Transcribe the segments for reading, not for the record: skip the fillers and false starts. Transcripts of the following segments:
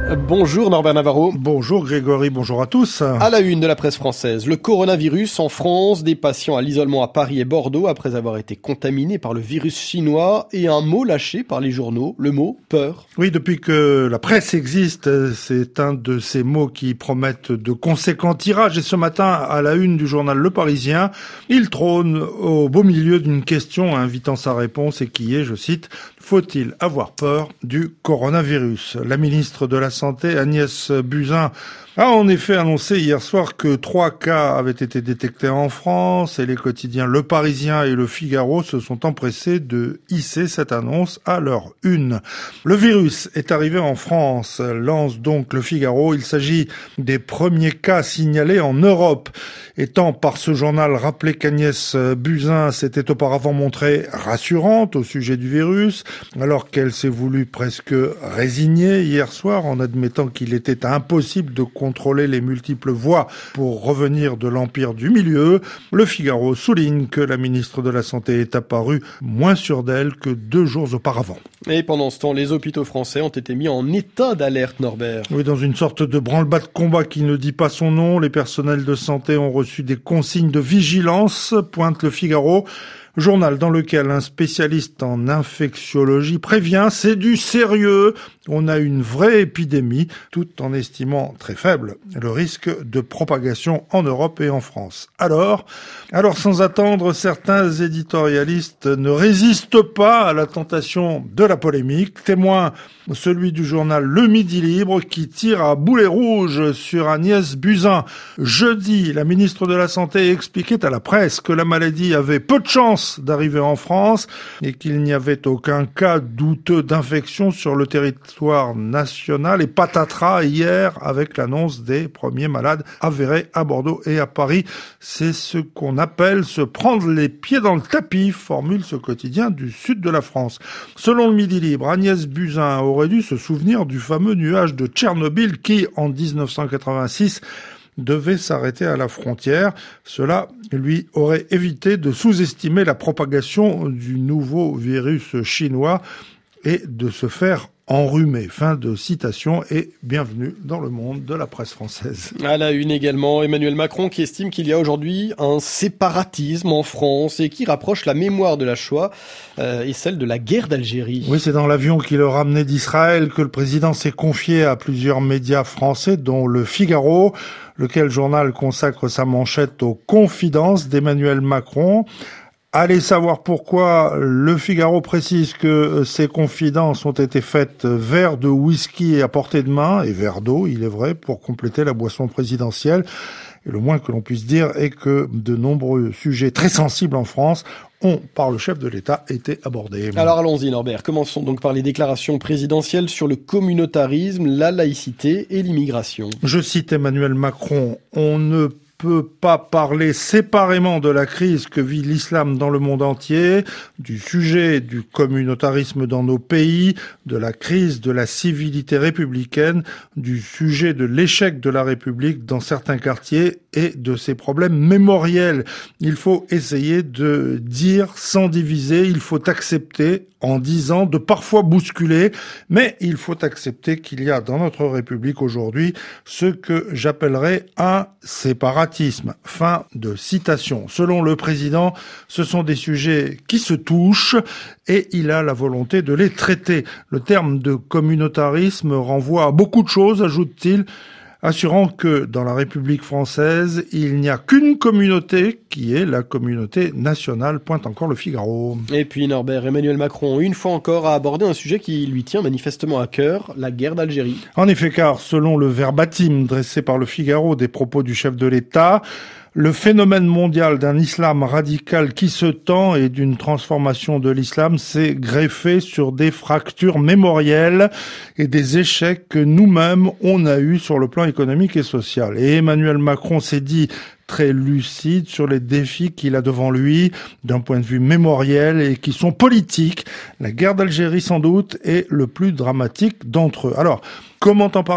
Bonjour Norbert Navarro. Bonjour Grégory, bonjour à tous. À la une de la presse française, le coronavirus en France, des patients à l'isolement à Paris et Bordeaux après avoir été contaminés par le virus chinois et un mot lâché par les journaux, le mot peur. Oui, depuis que la presse existe, c'est un de ces mots qui promettent de conséquents tirages. Et ce matin, à la une du journal Le Parisien, il trône au beau milieu d'une question invitant sa réponse et qui est, je cite, « Faut-il avoir peur du coronavirus ?» La ministre de la Santé, Agnès Buzyn, a en effet annoncé hier soir que 3 cas avaient été détectés en France et les quotidiens Le Parisien et Le Figaro se sont empressés de hisser cette annonce à leur une. Le virus est arrivé en France, lance donc Le Figaro. Il s'agit des premiers cas signalés en Europe. Étant par ce journal rappelé qu'Agnès Buzyn s'était auparavant montrée rassurante au sujet du virus, alors qu'elle s'est voulue presque résignée hier soir en admettant qu'il était impossible de contrôler les multiples voies pour revenir de l'empire du milieu, Le Figaro souligne que la ministre de la Santé est apparue moins sûre d'elle que 2 jours auparavant. Et pendant ce temps, les hôpitaux français ont été mis en état d'alerte, Norbert. Oui, dans une sorte de branle-bas de combat qui ne dit pas son nom, les personnels de santé ont reçu des consignes de vigilance, pointe Le Figaro. Journal dans lequel un spécialiste en infectiologie prévient, c'est du sérieux. On a une vraie épidémie, tout en estimant très faible le risque de propagation en Europe et en France. Alors sans attendre, certains éditorialistes ne résistent pas à la tentation de la polémique. Témoin, celui du journal Le Midi Libre qui tire à boulet rouge sur Agnès Buzyn. Jeudi, la ministre de la Santé expliquait à la presse que la maladie avait peu de chance d'arriver en France et qu'il n'y avait aucun cas douteux d'infection sur le territoire national. Et patatras hier avec l'annonce des premiers malades avérés à Bordeaux et à Paris. C'est ce qu'on appelle se prendre les pieds dans le tapis, formule ce quotidien du sud de la France. Selon le Midi Libre, Agnès Buzyn aurait dû se souvenir du fameux nuage de Tchernobyl qui, en 1986, devait s'arrêter à la frontière. Cela lui aurait évité de sous-estimer la propagation du nouveau virus chinois et de se faire enrhumer. Fin de citation et bienvenue dans le monde de la presse française. À la une également, Emmanuel Macron qui estime qu'il y a aujourd'hui un séparatisme en France et qui rapproche la mémoire de la Shoah et celle de la guerre d'Algérie. Oui, c'est dans l'avion qui le ramenait d'Israël que le président s'est confié à plusieurs médias français, dont Le Figaro, lequel journal consacre sa manchette aux confidences d'Emmanuel Macron. Allez savoir pourquoi. Le Figaro précise que ces confidences ont été faites verre de whisky à portée de main et verre d'eau, il est vrai, pour compléter la boisson présidentielle. Et le moins que l'on puisse dire est que de nombreux sujets très sensibles en France ont, par le chef de l'État, été abordés. Alors allons-y Norbert, commençons donc par les déclarations présidentielles sur le communautarisme, la laïcité et l'immigration. Je cite Emmanuel Macron, « On ne peut pas parler séparément de la crise que vit l'islam dans le monde entier, du sujet du communautarisme dans nos pays, de la crise de la civilité républicaine, du sujet de l'échec de la République dans certains quartiers et de ses problèmes mémoriels. Il faut essayer de dire sans diviser, il faut accepter en disant, de parfois bousculer, mais il faut accepter qu'il y a dans notre République aujourd'hui ce que j'appellerais un séparatisme. Fin de citation. Selon le président, ce sont des sujets qui se touchent et il a la volonté de les traiter. Le terme de communautarisme renvoie à beaucoup de choses, ajoute-t-il, assurant que dans la République française, il n'y a qu'une communauté qui est la communauté nationale, pointe encore Le Figaro. Et puis Norbert, Emmanuel Macron, une fois encore, a abordé un sujet qui lui tient manifestement à cœur, la guerre d'Algérie. En effet, car selon le verbatim dressé par Le Figaro des propos du chef de l'État, le phénomène mondial d'un islam radical qui se tend et d'une transformation de l'islam s'est greffé sur des fractures mémorielles et des échecs que nous-mêmes on a eus sur le plan économique et social. Et Emmanuel Macron s'est dit très lucide sur les défis qu'il a devant lui d'un point de vue mémoriel et qui sont politiques. La guerre d'Algérie sans doute est le plus dramatique d'entre eux. Alors, comment en parler ?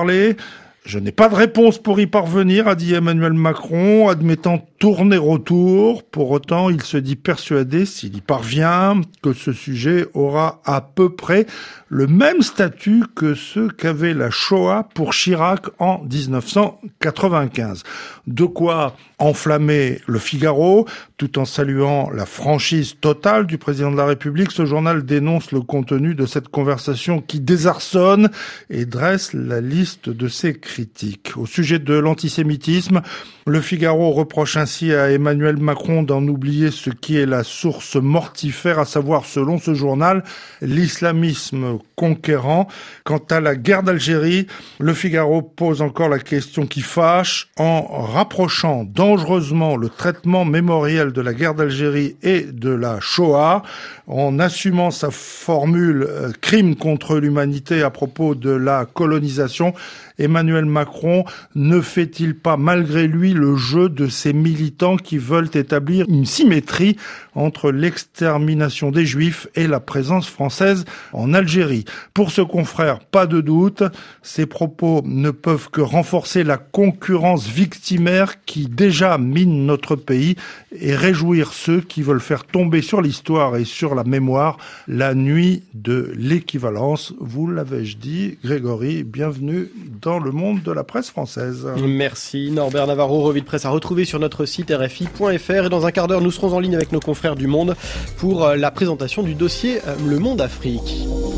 Je n'ai pas de réponse pour y parvenir, a dit Emmanuel Macron, admettant tourner autour. Pour autant, il se dit persuadé, s'il y parvient, que ce sujet aura à peu près le même statut que ceux qu'avait la Shoah pour Chirac en 1995. De quoi enflammer le Figaro, tout en saluant la franchise totale du président de la République. Ce journal dénonce le contenu de cette conversation qui désarçonne et dresse la liste de ses critiques. Au sujet de l'antisémitisme, le Figaro reproche ainsi à Emmanuel Macron d'en oublier ce qui est la source mortifère, à savoir, selon ce journal, l'islamisme conquérant. Quant à la guerre d'Algérie, le Figaro pose encore la question qui fâche en rapprochant dangereusement le traitement mémoriel de la guerre d'Algérie et de la Shoah, en assumant sa formule crime contre l'humanité à propos de la colonisation. Emmanuel Macron ne fait-il pas malgré lui le jeu de ces militants qui veulent établir une symétrie entre l'extermination des Juifs et la présence française en Algérie? Pour ce confrère, pas de doute, ces propos ne peuvent que renforcer la concurrence victimaire qui déjà mine notre pays et réjouir ceux qui veulent faire tomber sur l'histoire et sur la mémoire la nuit de l'équivalence. Vous l'avais-je dit, Grégory, bienvenue dans le monde de la presse française. Merci Norbert Navarro, revue de presse à retrouver sur notre site rfi.fr, et dans un quart d'heure nous serons en ligne avec nos confrères du Monde pour la présentation du dossier Le Monde Afrique.